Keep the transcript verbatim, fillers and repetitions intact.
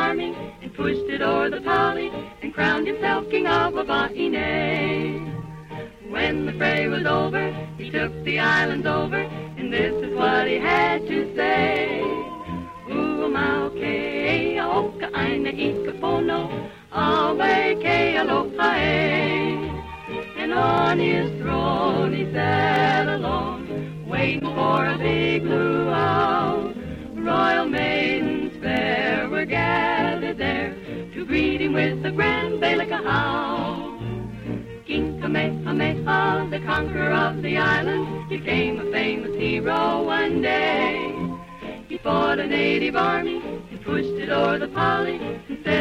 army and pushed it o'er the Polly and crowned himself king of Wabaine. When the fray was over, he took the islands over, and this is what he had to say. Uamau ke aoka aina ikapono, awe ke aloha e. And on his throne he sat alone, waiting for a big luau. Royal maidens fair were gathered there to greet him with a grand Bailakahau. King Kamehameha, the conqueror of the island, became a famous hero one day. He fought a native army and pushed it o'er the Polly and said